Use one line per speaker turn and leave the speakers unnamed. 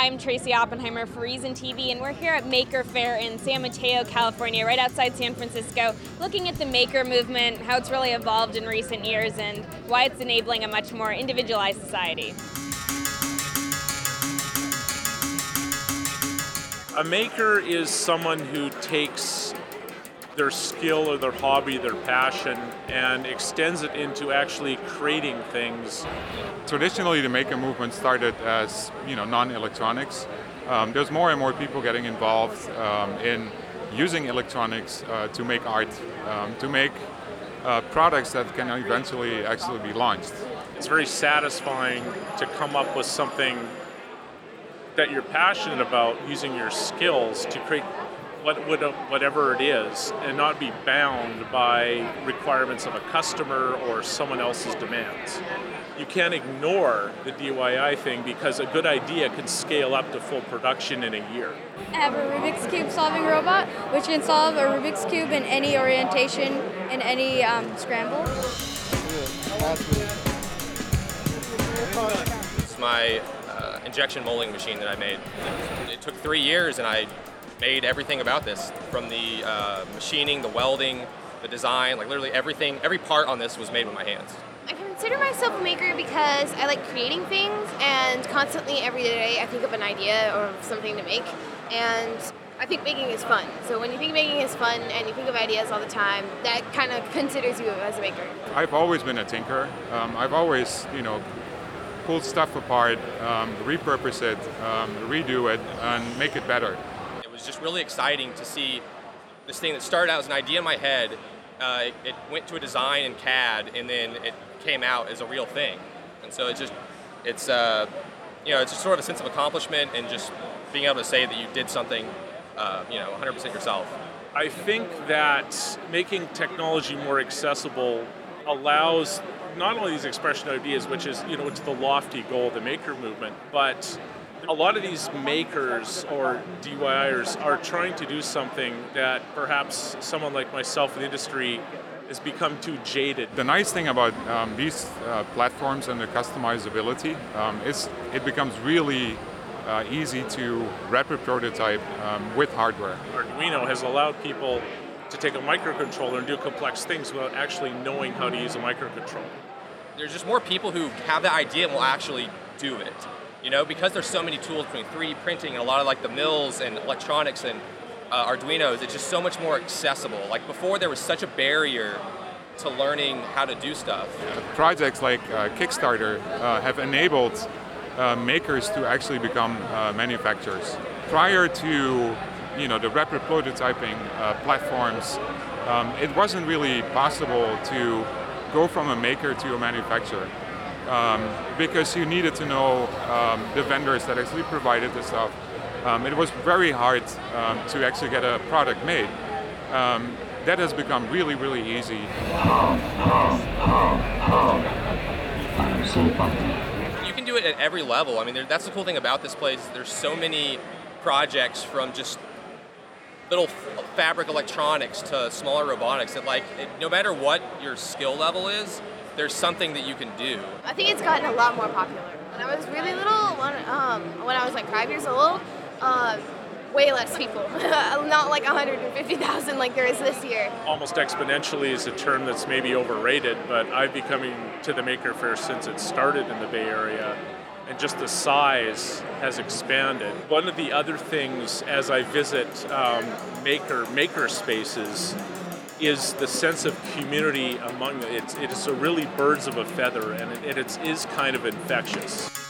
I'm Tracy Oppenheimer for Reason TV, and we're here at Maker Faire in San Mateo, California, right outside San Francisco, looking at the maker movement, how it's really evolved in recent years, and why it's enabling a much more individualized society.
A maker is someone who takes their skill or their hobby, their passion, and extends it into actually creating things.
Traditionally, the maker movement started as non-electronics. There's more and more people getting involved in using electronics to make art, to make products that can eventually actually be launched.
It's very satisfying to come up with something that you're passionate about, using your skills to create whatever it is, and not be bound by requirements of a customer or someone else's demands. You can't ignore the DIY thing because a good idea can scale up to full production in a year.
I have a Rubik's Cube solving robot, which can solve a Rubik's Cube in any orientation and any scramble.
It's my injection molding machine that I made. It took 3 years, and I made everything about this, from the machining, the welding, the design, like literally everything, every part on this was made with my hands.
I consider myself a maker because I like creating things, and constantly every day I think of an idea or something to make, and I think making is fun. So when you think making is fun and you think of ideas all the time, that kind of considers you as a maker.
I've always been a tinker. I've always, pulled stuff apart, repurpose it, redo it, and make it better.
It was just really exciting to see this thing that started out as an idea in my head. It went to a design in CAD, and then it came out as a real thing. And so it's just sort of a sense of accomplishment, and just being able to say that you did something, 100% yourself.
I think that making technology more accessible allows not only these expression ideas, which is, it's the lofty goal of the maker movement, but a lot of these makers or DIYers are trying to do something that perhaps someone like myself in the industry has become too jaded.
The nice thing about these platforms and the customizability is it becomes really easy to rapid prototype with hardware.
Arduino has allowed people to take a microcontroller and do complex things without actually knowing how to use a microcontroller.
There's just more people who have the idea and will actually do it. Because there's so many tools between 3D printing and a lot of like the mills and electronics and Arduinos, it's just so much more accessible. Like before, there was such a barrier to learning how to do stuff.
Projects like Kickstarter have enabled makers to actually become manufacturers. Prior to the rapid prototyping platforms, it wasn't really possible to go from a maker to a manufacturer. Because you needed to know the vendors that actually provided the stuff. It was very hard to actually get a product made. That has become really, really easy.
You can do it at every level. I mean, that's the cool thing about this place. There's so many projects, from just little fabric electronics to smaller robotics, that no matter what your skill level is, there's something that you can do.
I think it's gotten a lot more popular. When I was really little, when I was like 5 years old, way less people. Not like 150,000 like there is this year.
Almost exponentially is a term that's maybe overrated, but I've been coming to the Maker Faire since it started in the Bay Area, and just the size has expanded. One of the other things as I visit maker spaces is the sense of community among it. It's a really birds of a feather, and it is kind of infectious.